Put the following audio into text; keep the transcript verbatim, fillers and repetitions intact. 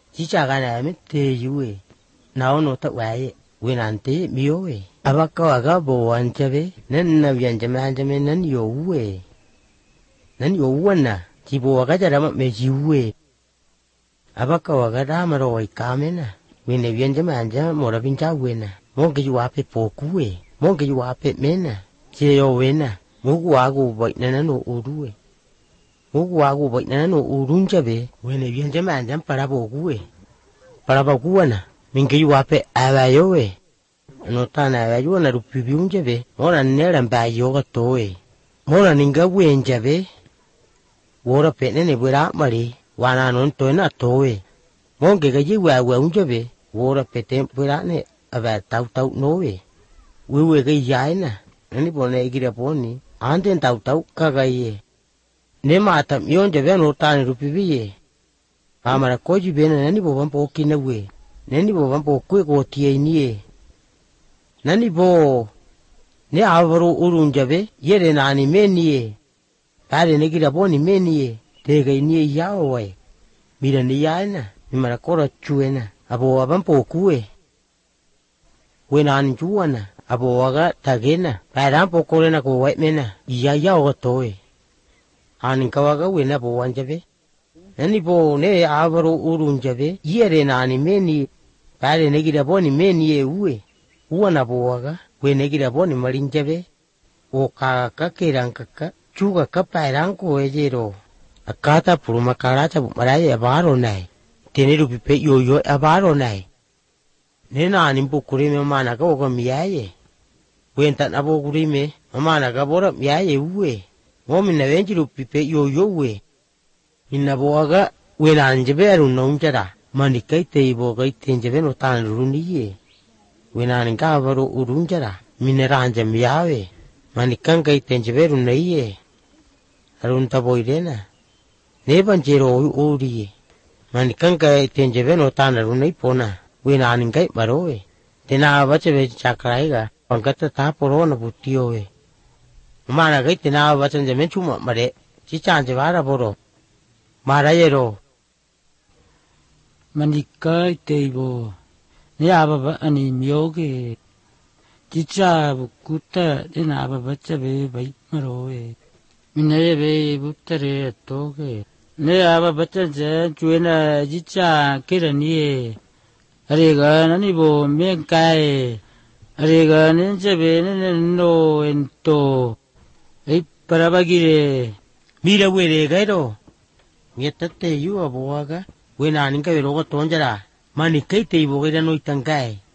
지자가나 밑에 유에 나오노 떡와에 왜난데 미오에 아바까와가 보완자베 넌나비안자만자메 넌 요우에 넌 요우나 지보와가 자라마 메지우에 아바까와가 다마로이 까메나 왜네비안자만자 모라빈자우에나 몽게주 앞에 보구에 몽게주 앞에 메나 제요웨나 모구하고 보이나노 우루에 모구하고 보이나노 우룬자베 왜네비안자만자 바라보구에 바라보구나 민게주 앞에 아바요에 노타나 아바요나 루피비운자베 모라 네란 바요가 또에 모라 닌가 웬자베 워라 페네네 브라 마리 와나논 또나 또에 몽게가 지와 와운자베 워라 페템 브라네 아바 타우타우 노에 왜왜가 야이나 아니 보내 이기라 보니 안된 타우타우 가가이에 네마타 미온자베 노타니 루피비에 아마라 코지베네 아니 보반 포키나we nani bo bampo kwe ko tie nie nani bo ne avaro urunjabe yere nani menie pare ne gira boni menie tega nie yawe mira ni yana mara kora chuena abo bampo kwe wenan chuana abo waga tagena para po korena ko wai mena iya yawo toe anin kawaga wena bo wanjabe nani bo ne avaro urunjabe yere nani menie pare negira boni menie uwe uwana bowaga we negira boni marinjabe o ka kakeranka chuga kapairanko ejero akata puruma karacha maraye abaro nai teneru pipe yoyo abaro nai nena nimbu kurime mana ka oga miyaye wenta nabo kurime mana ka bora miyaye uwe ngomi na wenjiru pipe yoyo uwe inabowaga we nanjebe aru nonjara mani kai te bo kai tenjebe no tan runiye wenan ka baro urunjara mineranja miyawe mani kan kai tenjebe runiye arun ta boirena ne banjero uriye mani kan kai tenjebe no tan runai pona wenan kai barowe tena bachebe chakraiga pangata ta porona butiowe mana kai tena bachan jeme chuma mare chi chanje bara boro marayero Manika teibo ne ababa ani myoge chicha bukuta dena ababa chabe bai maroe minere be butere toge ne ababa chaje chuena chicha kirani arega nani bo menkai arega nenchabe ne no ento ei parabagire mira were gairo yetate yu aboaga wena ninka beroga tonjara mani kai te ibogira no itangai